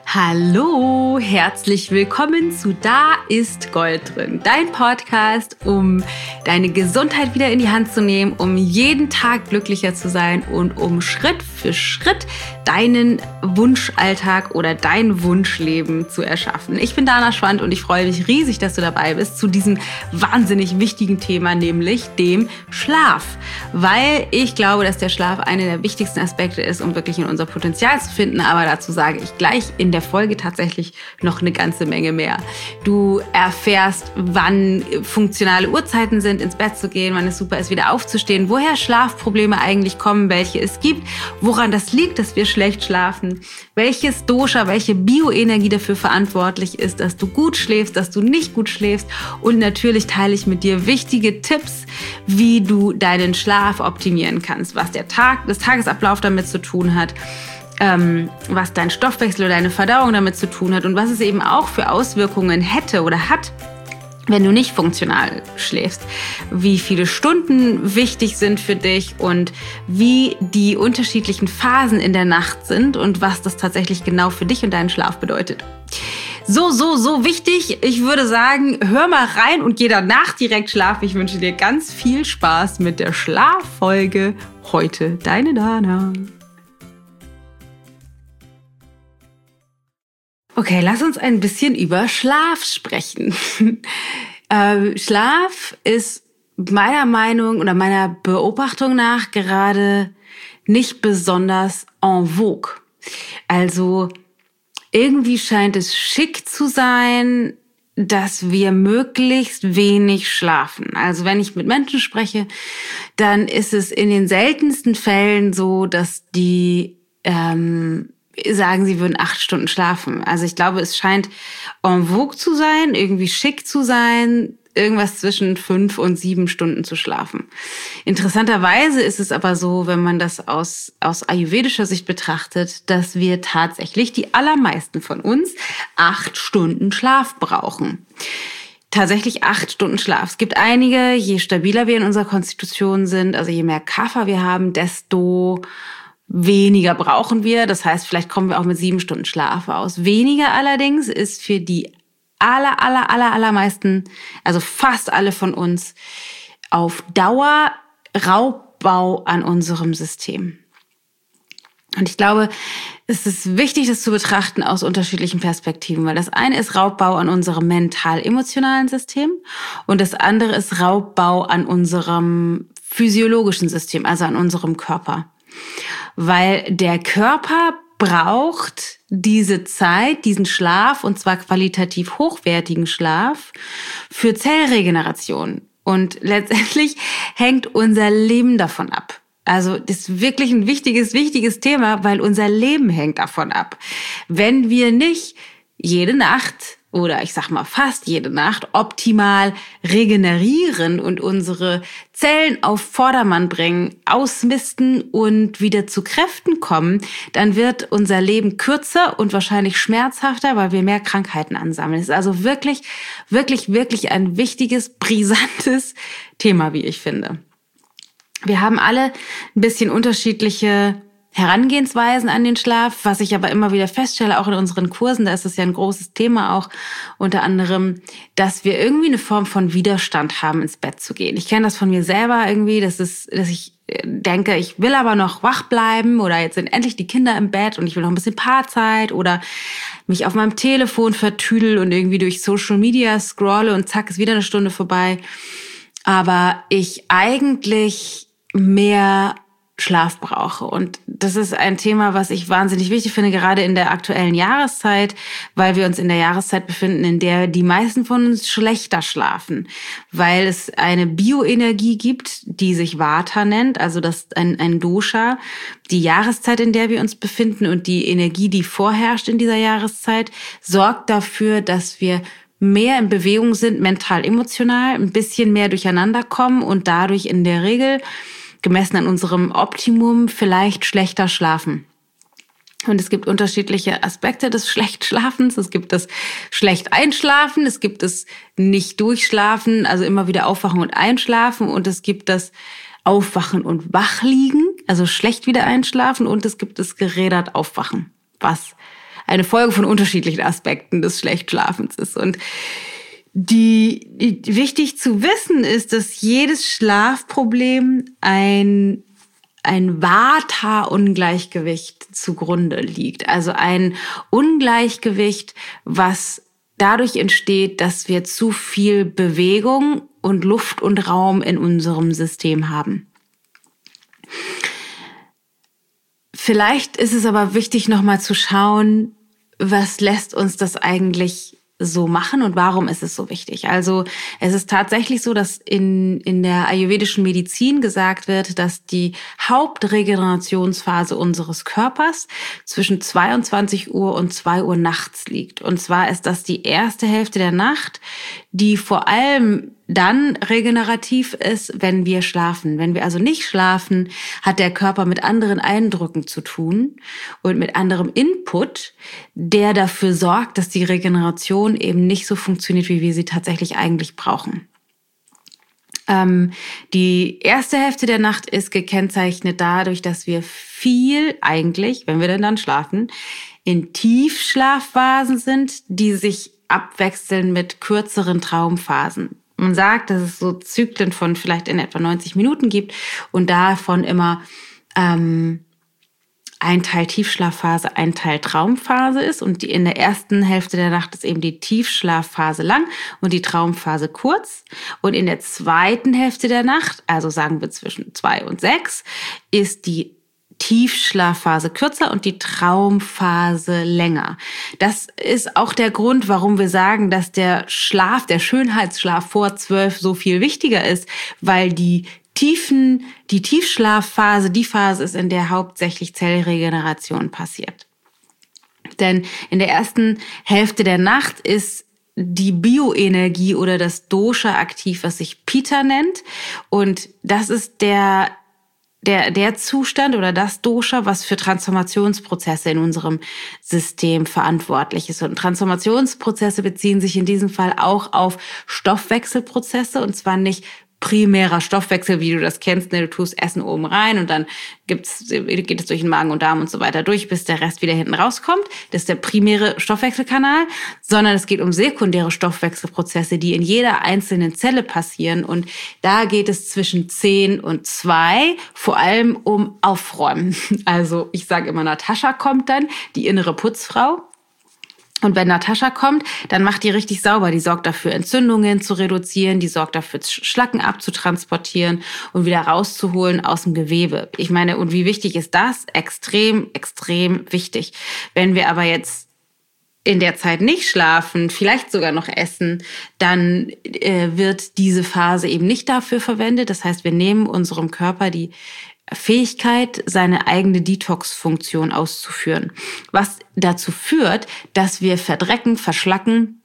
Hallo, herzlich willkommen zu Da ist Gold drin, dein Podcast, um deine Gesundheit wieder in die Hand zu nehmen, um jeden Tag glücklicher zu sein und um Schritt für Schritt deinen Wunschalltag oder dein Wunschleben zu erschaffen. Ich bin Dana Schwand und ich freue mich riesig, dass du dabei bist zu diesem wahnsinnig wichtigen Thema, nämlich dem Schlaf. Weil ich glaube, dass der Schlaf einer der wichtigsten Aspekte ist, um wirklich in unser Potenzial zu finden. Aber dazu sage ich gleich in der Folge tatsächlich noch eine ganze Menge mehr. Du erfährst, wann funktionale Uhrzeiten sind, ins Bett zu gehen, wann es super ist, wieder aufzustehen, woher Schlafprobleme eigentlich kommen, welche es gibt, woran das liegt, dass wir schlecht schlafen, welches Dosha, welche Bioenergie dafür verantwortlich ist, dass du gut schläfst, dass du nicht gut schläfst. Und natürlich teile ich mit dir wichtige Tipps, wie du deinen Schlaf optimieren kannst, was das Tagesablauf damit zu tun hat, was dein Stoffwechsel oder deine Verdauung damit zu tun hat und was es eben auch für Auswirkungen hätte oder hat, wenn du nicht funktional schläfst, wie viele Stunden wichtig sind für dich und wie die unterschiedlichen Phasen in der Nacht sind und was das tatsächlich genau für dich und deinen Schlaf bedeutet. So wichtig. Ich würde sagen, hör mal rein und geh danach direkt schlafen. Ich wünsche dir ganz viel Spaß mit der Schlaffolge heute. Deine Dana. Okay, lass uns ein bisschen über Schlaf sprechen. Schlaf ist meiner Meinung oder meiner Beobachtung nach gerade nicht besonders en vogue. Also irgendwie scheint es schick zu sein, dass wir möglichst wenig schlafen. Also wenn ich mit Menschen spreche, dann ist es in den seltensten Fällen so, dass die sagen, sie würden 8 Stunden schlafen. Also ich glaube, es scheint en vogue zu sein, irgendwie schick zu sein, irgendwas zwischen 5 und 7 Stunden zu schlafen. Interessanterweise ist es aber so, wenn man das aus ayurvedischer Sicht betrachtet, dass wir tatsächlich, die allermeisten von uns, 8 Stunden Schlaf brauchen. Tatsächlich 8 Stunden Schlaf. Es gibt einige, je stabiler wir in unserer Konstitution sind, also je mehr Kapha wir haben, desto weniger brauchen wir. Das heißt, vielleicht kommen wir auch mit 7 Stunden Schlaf aus. Weniger allerdings ist für die allermeisten, also fast alle von uns, auf Dauer Raubbau an unserem System. Und ich glaube, es ist wichtig, das zu betrachten aus unterschiedlichen Perspektiven, weil das eine ist Raubbau an unserem mental-emotionalen System und das andere ist Raubbau an unserem physiologischen System, also an unserem Körper. Weil der Körper braucht diese Zeit, diesen Schlaf, und zwar qualitativ hochwertigen Schlaf, für Zellregeneration. Und letztendlich hängt unser Leben davon ab. Also das ist wirklich ein wichtiges Thema, weil unser Leben hängt davon ab. Wenn wir nicht jede Nacht oder ich sag mal fast jede Nacht optimal regenerieren und unsere Zellen auf Vordermann bringen, ausmisten und wieder zu Kräften kommen, dann wird unser Leben kürzer und wahrscheinlich schmerzhafter, weil wir mehr Krankheiten ansammeln. Es ist also wirklich ein wichtiges, brisantes Thema, wie ich finde. Wir haben alle ein bisschen unterschiedliche Herangehensweisen an den Schlaf, was ich aber immer wieder feststelle, auch in unseren Kursen, da ist es ja ein großes Thema auch, unter anderem, dass wir irgendwie eine Form von Widerstand haben, ins Bett zu gehen. Ich kenne das von mir selber irgendwie, dass ich denke, ich will aber noch wach bleiben oder jetzt sind endlich die Kinder im Bett und ich will noch ein bisschen Paarzeit oder mich auf meinem Telefon vertüdel und irgendwie durch Social Media scrolle und zack, ist wieder eine Stunde vorbei. Aber ich eigentlich mehr Schlaf brauche. Und das ist ein Thema, was ich wahnsinnig wichtig finde, gerade in der aktuellen Jahreszeit, weil wir uns in der Jahreszeit befinden, in der die meisten von uns schlechter schlafen, weil es eine Bioenergie gibt, die sich Vata nennt, also das ein Dosha, die Jahreszeit, in der wir uns befinden und die Energie, die vorherrscht in dieser Jahreszeit, sorgt dafür, dass wir mehr in Bewegung sind, mental, emotional, ein bisschen mehr durcheinander kommen und dadurch in der Regel gemessen an unserem Optimum vielleicht schlechter schlafen. Und es gibt unterschiedliche Aspekte des Schlechtschlafens. Es gibt das schlecht Einschlafen, es gibt das nicht Durchschlafen, also immer wieder aufwachen und einschlafen. Und es gibt das Aufwachen und Wachliegen, also schlecht wieder einschlafen. Und es gibt das gerädert Aufwachen, was eine Folge von unterschiedlichen Aspekten des Schlechtschlafens ist. Und die wichtig zu wissen ist, dass jedes Schlafproblem ein Vata-Ungleichgewicht zugrunde liegt. Also ein Ungleichgewicht, was dadurch entsteht, dass wir zu viel Bewegung und Luft und Raum in unserem System haben. Vielleicht ist es aber wichtig, nochmal zu schauen, was lässt uns das eigentlich so machen und warum ist es so wichtig? Also es ist tatsächlich so, dass in der ayurvedischen Medizin gesagt wird, dass die Hauptregenerationsphase unseres Körpers zwischen 22 Uhr und 2 Uhr nachts liegt. Und zwar ist das die erste Hälfte der Nacht, die vor allem dann regenerativ ist, wenn wir schlafen. Wenn wir also nicht schlafen, hat der Körper mit anderen Eindrücken zu tun und mit anderem Input, der dafür sorgt, dass die Regeneration eben nicht so funktioniert, wie wir sie tatsächlich eigentlich brauchen. Die erste Hälfte der Nacht ist gekennzeichnet dadurch, dass wir viel eigentlich, wenn wir denn dann schlafen, in Tiefschlafphasen sind, die sich abwechseln mit kürzeren Traumphasen. Man sagt, dass es so Zyklen von vielleicht in etwa 90 Minuten gibt und davon immer ein Teil Tiefschlafphase, ein Teil Traumphase ist. Und in der ersten Hälfte der Nacht ist eben die Tiefschlafphase lang und die Traumphase kurz. Und in der zweiten Hälfte der Nacht, also sagen wir zwischen 2 und 6, ist die Tiefschlafphase kürzer und die Traumphase länger. Das ist auch der Grund, warum wir sagen, dass der Schlaf, der Schönheitsschlaf vor 12 so viel wichtiger ist, weil die Tiefschlafphase die Phase ist, in der hauptsächlich Zellregeneration passiert. Denn in der ersten Hälfte der Nacht ist die Bioenergie oder das Dosha aktiv, was sich Pitta nennt. Und das ist der Zustand oder das Dosha, was für Transformationsprozesse in unserem System verantwortlich ist. Und Transformationsprozesse beziehen sich in diesem Fall auch auf Stoffwechselprozesse und zwar nicht primärer Stoffwechsel, wie du das kennst, ne? Du tust Essen oben rein und dann geht es durch den Magen und Darm und so weiter durch, bis der Rest wieder hinten rauskommt. Das ist der primäre Stoffwechselkanal, sondern es geht um sekundäre Stoffwechselprozesse, die in jeder einzelnen Zelle passieren. Und da geht es zwischen 10 und 2 vor allem um Aufräumen. Also ich sage immer, Natascha kommt dann, die innere Putzfrau. Und wenn Natascha kommt, dann macht die richtig sauber. Die sorgt dafür, Entzündungen zu reduzieren, die sorgt dafür, Schlacken abzutransportieren und wieder rauszuholen aus dem Gewebe. Ich meine, und wie wichtig ist das? Extrem, extrem wichtig. Wenn wir aber jetzt in der Zeit nicht schlafen, vielleicht sogar noch essen, dann wird diese Phase eben nicht dafür verwendet. Das heißt, wir nehmen unserem Körper die Fähigkeit, seine eigene Detox-Funktion auszuführen. Was dazu führt, dass wir verdrecken, verschlacken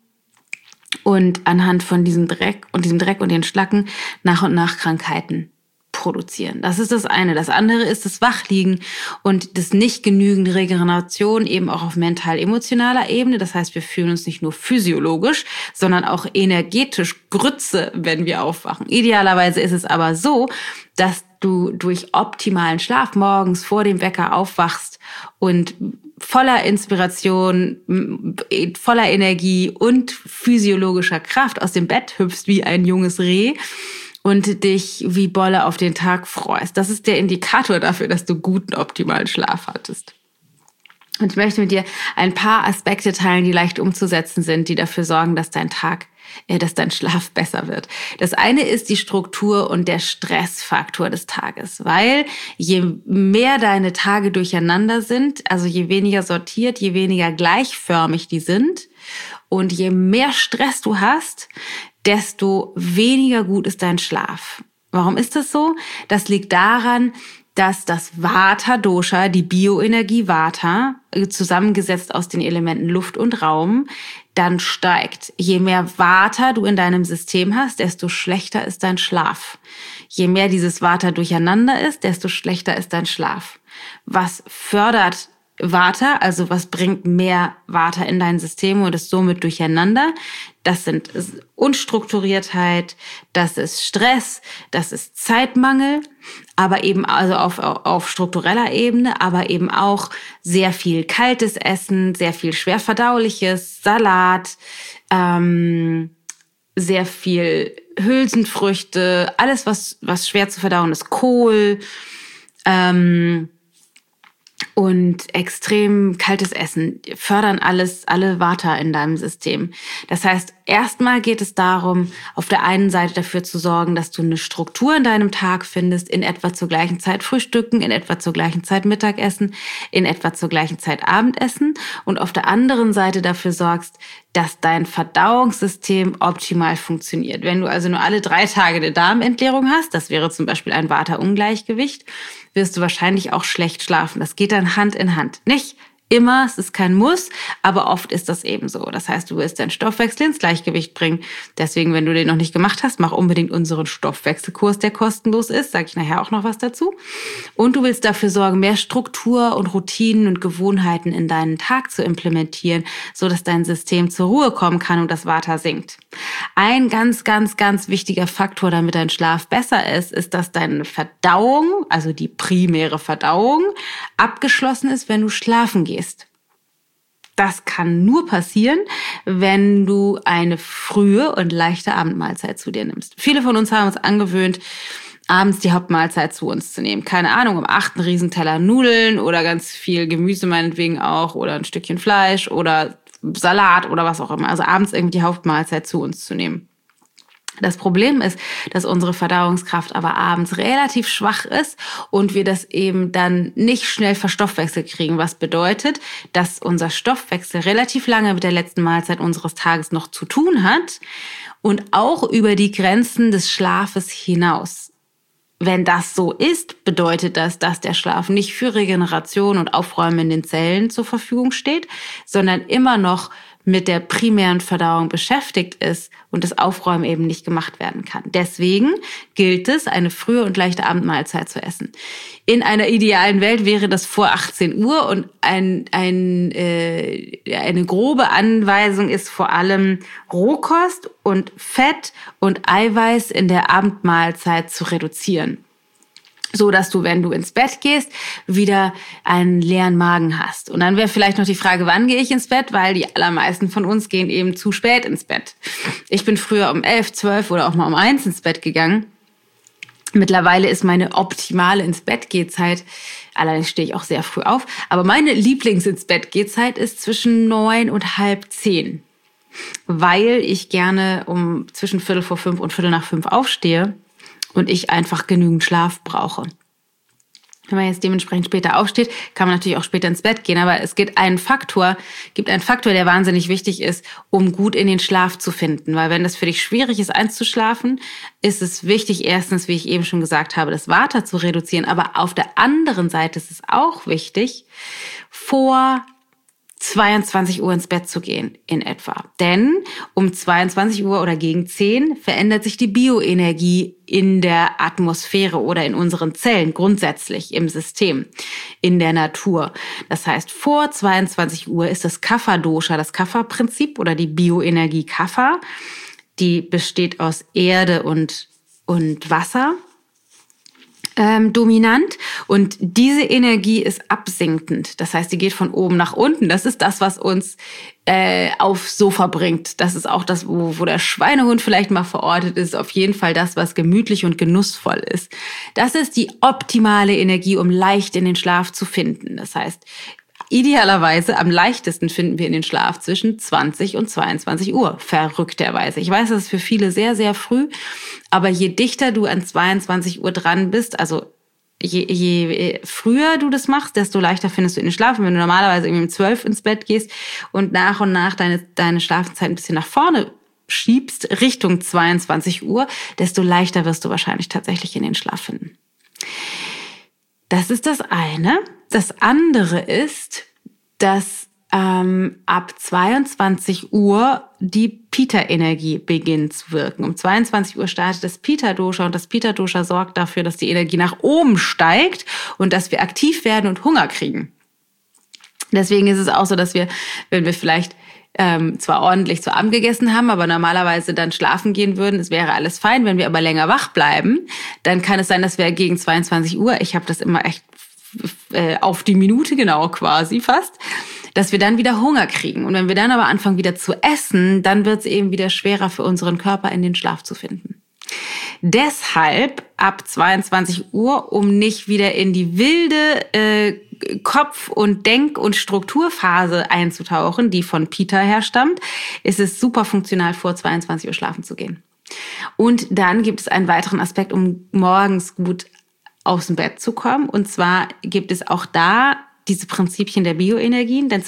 und anhand von diesem Dreck und den Schlacken nach und nach Krankheiten produzieren. Das ist das eine. Das andere ist das Wachliegen und das nicht genügende Regeneration eben auch auf mental-emotionaler Ebene. Das heißt, wir fühlen uns nicht nur physiologisch, sondern auch energetisch Grütze, wenn wir aufwachen. Idealerweise ist es aber so, dass du durch optimalen Schlaf morgens vor dem Wecker aufwachst und voller Inspiration, voller Energie und physiologischer Kraft aus dem Bett hüpfst wie ein junges Reh und dich wie Bolle auf den Tag freust. Das ist der Indikator dafür, dass du guten, optimalen Schlaf hattest. Und ich möchte mit dir ein paar Aspekte teilen, die leicht umzusetzen sind, die dafür sorgen, dass dein Schlaf besser wird. Das eine ist die Struktur und der Stressfaktor des Tages, weil je mehr deine Tage durcheinander sind, also je weniger sortiert, je weniger gleichförmig die sind und je mehr Stress du hast, desto weniger gut ist dein Schlaf. Warum ist das so? Das liegt daran, dass das Vata-Dosha, die Bioenergie Vata, zusammengesetzt aus den Elementen Luft und Raum, dann steigt. Je mehr Vata du in deinem System hast, desto schlechter ist dein Schlaf. Je mehr dieses Vata durcheinander ist, desto schlechter ist dein Schlaf. Was fördert Vata, also was bringt mehr Vata in dein System und ist somit durcheinander. Das sind Unstrukturiertheit, das ist Stress, das ist Zeitmangel, aber eben also auf struktureller Ebene, aber eben auch sehr viel kaltes Essen, sehr viel schwerverdauliches, Salat, sehr viel Hülsenfrüchte, alles was schwer zu verdauen ist, Kohl, und extrem kaltes Essen fördern alle Vata in deinem System. Das heißt, erstmal geht es darum, auf der einen Seite dafür zu sorgen, dass du eine Struktur in deinem Tag findest, in etwa zur gleichen Zeit frühstücken, in etwa zur gleichen Zeit Mittagessen, in etwa zur gleichen Zeit Abendessen und auf der anderen Seite dafür sorgst, dass dein Verdauungssystem optimal funktioniert. Wenn du also nur alle 3 Tage eine Darmentleerung hast, das wäre zum Beispiel ein Vata-Ungleichgewicht, wirst du wahrscheinlich auch schlecht schlafen. Das geht dann Hand in Hand. Nicht immer, es ist kein Muss, aber oft ist das eben so. Das heißt, du wirst deinen Stoffwechsel ins Gleichgewicht bringen. Deswegen, wenn du den noch nicht gemacht hast, mach unbedingt unseren Stoffwechselkurs, der kostenlos ist. Sage ich nachher auch noch was dazu. Und du willst dafür sorgen, mehr Struktur und Routinen und Gewohnheiten in deinen Tag zu implementieren, so dass dein System zur Ruhe kommen kann und das Vata sinkt. Ein ganz, ganz, ganz wichtiger Faktor, damit dein Schlaf besser ist, dass deine Verdauung, also die primäre Verdauung, abgeschlossen ist, wenn du schlafen gehst. Das kann nur passieren, wenn du eine frühe und leichte Abendmahlzeit zu dir nimmst. Viele von uns haben uns angewöhnt, abends die Hauptmahlzeit zu uns zu nehmen. Keine Ahnung, um 8 einen Riesenteller Nudeln oder ganz viel Gemüse meinetwegen auch oder ein Stückchen Fleisch oder Salat oder was auch immer. Also abends irgendwie die Hauptmahlzeit zu uns zu nehmen. Das Problem ist, dass unsere Verdauungskraft aber abends relativ schwach ist und wir das eben dann nicht schnell verstoffwechselt kriegen, was bedeutet, dass unser Stoffwechsel relativ lange mit der letzten Mahlzeit unseres Tages noch zu tun hat und auch über die Grenzen des Schlafes hinaus. Wenn das so ist, bedeutet das, dass der Schlaf nicht für Regeneration und Aufräumen in den Zellen zur Verfügung steht, sondern immer noch mit der primären Verdauung beschäftigt ist und das Aufräumen eben nicht gemacht werden kann. Deswegen gilt es, eine frühe und leichte Abendmahlzeit zu essen. In einer idealen Welt wäre das vor 18 Uhr und eine grobe Anweisung ist vor allem Rohkost und Fett und Eiweiß in der Abendmahlzeit zu reduzieren, so dass du, wenn du ins Bett gehst, wieder einen leeren Magen hast. Und dann wäre vielleicht noch die Frage, wann gehe ich ins Bett? Weil die allermeisten von uns gehen eben zu spät ins Bett. Ich bin früher um 11, 12 oder auch mal um 1 ins Bett gegangen. Mittlerweile ist meine optimale ins-Bett-Gehzeit, allerdings stehe ich auch sehr früh auf, aber meine Lieblings-ins-Bett-Gehzeit ist zwischen 9 und halb 10, weil ich gerne zwischen 4:45 und 4:45 aufstehe und ich einfach genügend Schlaf brauche. Wenn man jetzt dementsprechend später aufsteht, kann man natürlich auch später ins Bett gehen. Aber es gibt einen Faktor, der wahnsinnig wichtig ist, um gut in den Schlaf zu finden. Weil wenn das für dich schwierig ist, einzuschlafen, ist es wichtig, erstens, wie ich eben schon gesagt habe, das Vata zu reduzieren. Aber auf der anderen Seite ist es auch wichtig, vor 22 Uhr ins Bett zu gehen in etwa. Denn um 22 Uhr oder gegen 10 verändert sich die Bioenergie in der Atmosphäre oder in unseren Zellen grundsätzlich im System, in der Natur. Das heißt, vor 22 Uhr ist das Kapha-Dosha, das Kapha-Prinzip oder die Bioenergie Kapha. Die besteht aus Erde und Wasser. Dominant und diese Energie ist absinkend. Das heißt, die geht von oben nach unten. Das ist das, was uns aufs Sofa bringt. Das ist auch das, wo der Schweinehund vielleicht mal verortet ist. Auf jeden Fall das, was gemütlich und genussvoll ist. Das ist die optimale Energie, um leicht in den Schlaf zu finden. Das heißt, idealerweise am leichtesten finden wir in den Schlaf zwischen 20 und 22 Uhr, verrückterweise. Ich weiß, das ist für viele sehr, sehr früh, aber je dichter du an 22 Uhr dran bist, also je früher du das machst, desto leichter findest du in den Schlaf. Und wenn du normalerweise irgendwie um 12 ins Bett gehst und nach deine Schlafenszeit ein bisschen nach vorne schiebst, Richtung 22 Uhr, desto leichter wirst du wahrscheinlich tatsächlich in den Schlaf finden. Das ist das eine. Das andere ist, dass ab 22 Uhr die Pitta-Energie beginnt zu wirken. Um 22 Uhr startet das Pitta-Dosha und das Pitta-Dosha sorgt dafür, dass die Energie nach oben steigt und dass wir aktiv werden und Hunger kriegen. Deswegen ist es auch so, dass wir, wenn wir vielleicht zwar ordentlich zu Abend gegessen haben, aber normalerweise dann schlafen gehen würden, es wäre alles fein. Wenn wir aber länger wach bleiben, dann kann es sein, dass wir gegen 22 Uhr, ich habe das immer echt auf die Minute genau quasi fast, dass wir dann wieder Hunger kriegen. Und wenn wir dann aber anfangen wieder zu essen, dann wird es eben wieder schwerer für unseren Körper in den Schlaf zu finden. Deshalb ab 22 Uhr, um nicht wieder in die wilde Kopf- und Denk- und Strukturphase einzutauchen, die von Pitta herstammt, ist es super funktional, vor 22 Uhr schlafen zu gehen. Und dann gibt es einen weiteren Aspekt, um morgens gut aus dem Bett zu kommen. Und zwar gibt es auch da diese Prinzipien der Bioenergien, denn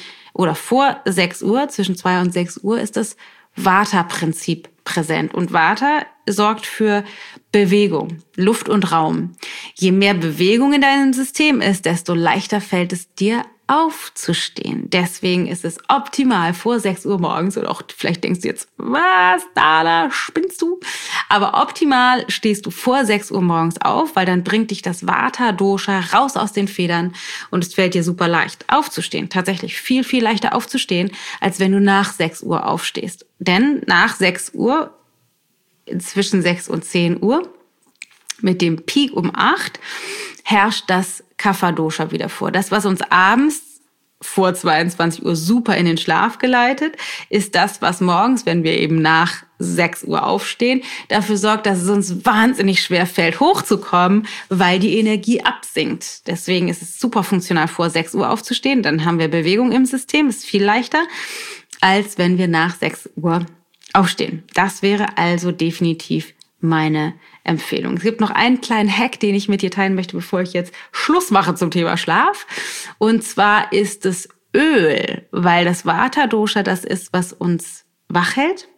vor 6 Uhr, zwischen 2 und 6 Uhr ist das Vata-Prinzip präsent. Und Vata sorgt für Bewegung, Luft und Raum. Je mehr Bewegung in deinem System ist, desto leichter fällt es dir aufzustehen. Deswegen ist es optimal vor 6 Uhr morgens, oder auch vielleicht denkst du jetzt, was, da spinnst du? Aber optimal stehst du vor 6 Uhr morgens auf, weil dann bringt dich das Vata-Dosha raus aus den Federn und es fällt dir super leicht aufzustehen. Tatsächlich viel, viel leichter aufzustehen, als wenn du nach 6 Uhr aufstehst. Denn nach 6 Uhr, zwischen 6 und 10 Uhr, mit dem Peak um 8, herrscht das Kapha-Dosha wieder vor. Das, was uns abends vor 22 Uhr super in den Schlaf geleitet, ist das, was morgens, wenn wir eben nach 6 Uhr aufstehen, dafür sorgt, dass es uns wahnsinnig schwer fällt, hochzukommen, weil die Energie absinkt. Deswegen ist es super funktional, vor 6 Uhr aufzustehen. Dann haben wir Bewegung im System, ist viel leichter, als wenn wir nach 6 Uhr aufstehen. Das wäre also definitiv meine Empfehlung. Es gibt noch einen kleinen Hack, den ich mit dir teilen möchte, bevor ich jetzt Schluss mache zum Thema Schlaf. Und zwar ist es Öl, weil das Vata-Dosha das ist, was uns wach hält.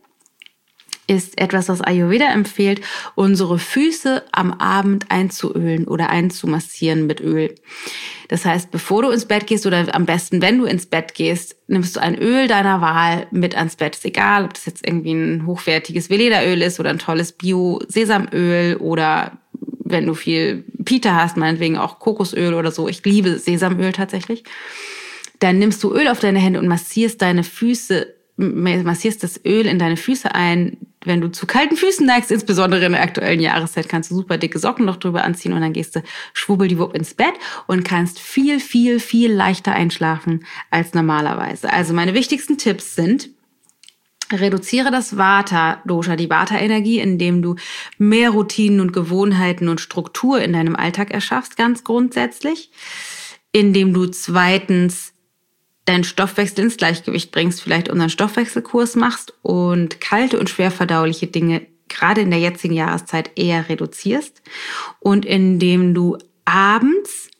Ist etwas, was Ayurveda empfiehlt, unsere Füße am Abend einzuölen oder einzumassieren mit Öl. Das heißt, bevor du ins Bett gehst oder am besten, wenn du ins Bett gehst, nimmst du ein Öl deiner Wahl mit ans Bett. Ist egal, ob das jetzt irgendwie ein hochwertiges Veleda-Öl ist oder ein tolles Bio-Sesamöl oder wenn du viel Pitta hast, meinetwegen auch Kokosöl oder so. Ich liebe Sesamöl tatsächlich. Dann nimmst du Öl auf deine Hände und massierst das Öl in deine Füße ein. Wenn du zu kalten Füßen neigst, insbesondere in der aktuellen Jahreszeit, kannst du super dicke Socken noch drüber anziehen und dann gehst du schwubbeldiwupp ins Bett und kannst viel, viel, viel leichter einschlafen als normalerweise. Also meine wichtigsten Tipps sind: Reduziere das Vata-Dosha, die Vata-Energie, indem du mehr Routinen und Gewohnheiten und Struktur in deinem Alltag erschaffst, ganz grundsätzlich. Indem du zweitens deinen Stoffwechsel ins Gleichgewicht bringst, vielleicht unseren Stoffwechselkurs machst und kalte und schwer verdauliche Dinge gerade in der jetzigen Jahreszeit eher reduzierst und indem du abends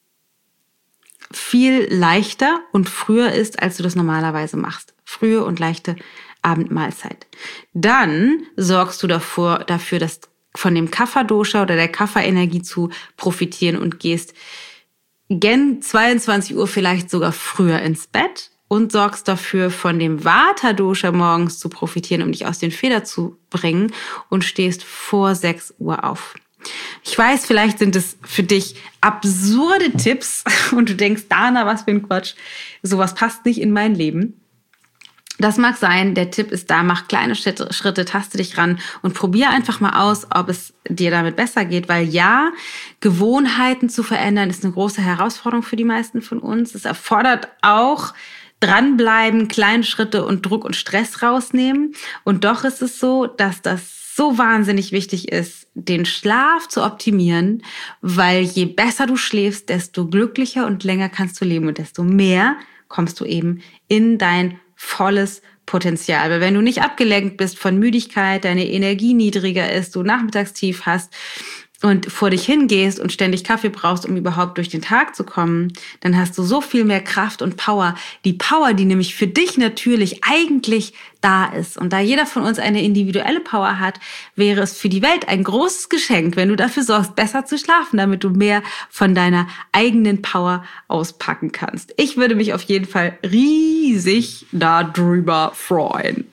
viel leichter und früher isst, als du das normalerweise machst. Frühe und leichte Abendmahlzeit. Dann sorgst du dafür, dass von dem Kapha-Dosha oder der Kapha-Energie zu profitieren und gehst gen 22 Uhr vielleicht sogar früher ins Bett und sorgst dafür, von dem Vata-Dosha morgens zu profitieren, um dich aus den Federn zu bringen und stehst vor 6 Uhr auf. Ich weiß, vielleicht sind es für dich absurde Tipps und du denkst, Dana, was für ein Quatsch, sowas passt nicht in mein Leben. Das mag sein, der Tipp ist da, mach kleine Schritte, taste dich ran und probier einfach mal aus, ob es dir damit besser geht, weil ja, Gewohnheiten zu verändern ist eine große Herausforderung für die meisten von uns. Es erfordert auch dranbleiben, kleine Schritte und Druck und Stress rausnehmen. Und doch ist es so, dass das so wahnsinnig wichtig ist, den Schlaf zu optimieren, weil je besser du schläfst, desto glücklicher und länger kannst du leben und desto mehr kommst du eben in dein volles Potenzial. Weil wenn du nicht abgelenkt bist von Müdigkeit, deine Energie niedriger ist, du Nachmittagstief hast und vor dich hingehst und ständig Kaffee brauchst, um überhaupt durch den Tag zu kommen, dann hast du so viel mehr Kraft und Power. Die Power, die nämlich für dich natürlich eigentlich da ist. Und da jeder von uns eine individuelle Power hat, wäre es für die Welt ein großes Geschenk, wenn du dafür sorgst, besser zu schlafen, damit du mehr von deiner eigenen Power auspacken kannst. Ich würde mich auf jeden Fall riesig darüber freuen.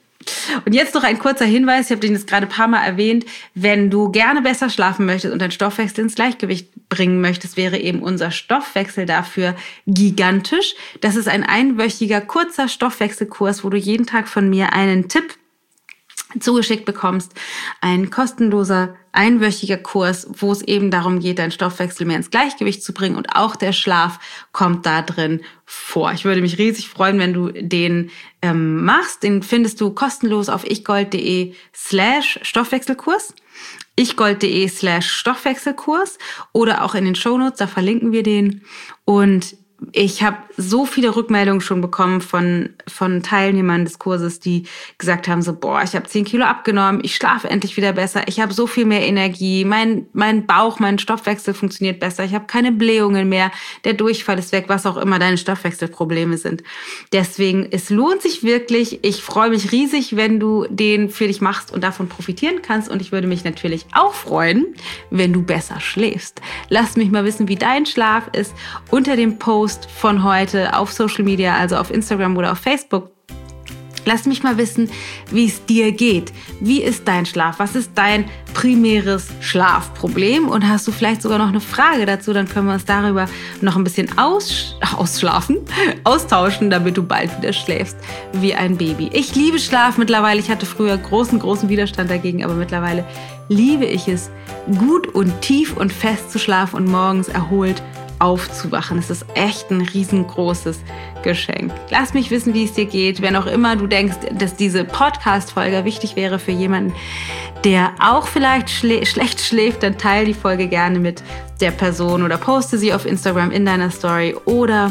Und jetzt noch ein kurzer Hinweis, ich habe den jetzt gerade ein paar Mal erwähnt, wenn du gerne besser schlafen möchtest und deinen Stoffwechsel ins Gleichgewicht bringen möchtest, wäre eben unser Stoffwechsel dafür gigantisch. Das ist ein einwöchiger, kurzer Stoffwechselkurs, wo du jeden Tag von mir einen Tipp zugeschickt bekommst, ein kostenloser einwöchiger Kurs, wo es eben darum geht, deinen Stoffwechsel mehr ins Gleichgewicht zu bringen, und auch der Schlaf kommt da drin vor. Ich würde mich riesig freuen, wenn du den machst. Den findest du kostenlos auf ichgold.de/Stoffwechselkurs, ichgold.de/Stoffwechselkurs oder auch in den Shownotes, da verlinken wir den. Und ich habe so viele Rückmeldungen schon bekommen von Teilnehmern des Kurses, die gesagt haben so, boah, ich habe 10 Kilo abgenommen, ich schlafe endlich wieder besser, ich habe so viel mehr Energie, mein Bauch, mein Stoffwechsel funktioniert besser, ich habe keine Blähungen mehr, der Durchfall ist weg, was auch immer deine Stoffwechselprobleme sind. Deswegen, es lohnt sich wirklich. Ich freue mich riesig, wenn du den für dich machst und davon profitieren kannst. Und ich würde mich natürlich auch freuen, wenn du besser schläfst. Lass mich mal wissen, wie dein Schlaf ist unter dem Post von heute auf Social Media, also auf Instagram oder auf Facebook. Lass mich mal wissen, wie es dir geht. Wie ist dein Schlaf? Was ist dein primäres Schlafproblem? Und hast du vielleicht sogar noch eine Frage dazu? Dann können wir uns darüber noch ein bisschen austauschen, damit du bald wieder schläfst wie ein Baby. Ich liebe Schlaf mittlerweile. Ich hatte früher großen Widerstand dagegen, aber mittlerweile liebe ich es, gut und tief und fest zu schlafen und morgens erholt aufzuwachen. Es ist echt ein riesengroßes Geschenk. Lass mich wissen, wie es dir geht. Wenn auch immer du denkst, dass diese Podcast-Folge wichtig wäre für jemanden, der auch vielleicht schlecht schläft, dann teile die Folge gerne mit der Person oder poste sie auf Instagram in deiner Story oder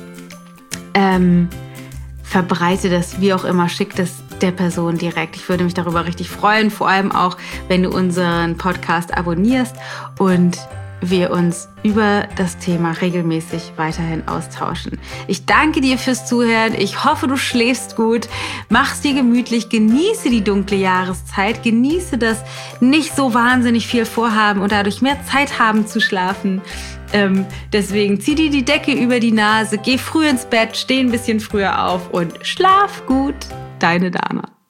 verbreite das, wie auch immer, schick das der Person direkt. Ich würde mich darüber richtig freuen, vor allem auch, wenn du unseren Podcast abonnierst und wir uns über das Thema regelmäßig weiterhin austauschen. Ich danke dir fürs Zuhören. Ich hoffe, du schläfst gut. Mach's dir gemütlich. Genieße die dunkle Jahreszeit. Genieße das nicht so wahnsinnig viel vorhaben und dadurch mehr Zeit haben zu schlafen. Deswegen zieh dir die Decke über die Nase, geh früh ins Bett, steh ein bisschen früher auf und schlaf gut. Deine Dana.